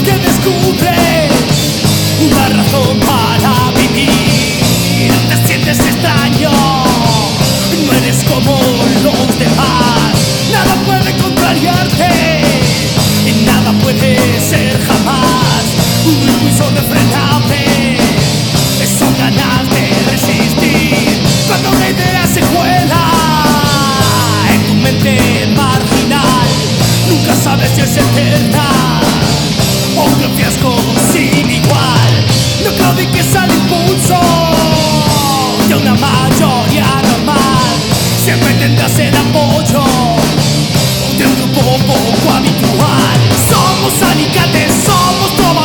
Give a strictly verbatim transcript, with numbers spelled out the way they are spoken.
que descubres una razón para vivir. Te sientes extraño, no eres como los demás. Nada puede contrariarte, nada puede ser jamás un impulso irrefrenable. Son ganas de resistir cuando una idea se cuela en tu mente marginal. Nunca sabes si es eterna o un fiasco sin igual. No claudiques al impulso de una mayoría normal. Siempre tendrás el apoyo de un grupo poco habitual. Somos alicates, somos trovadores.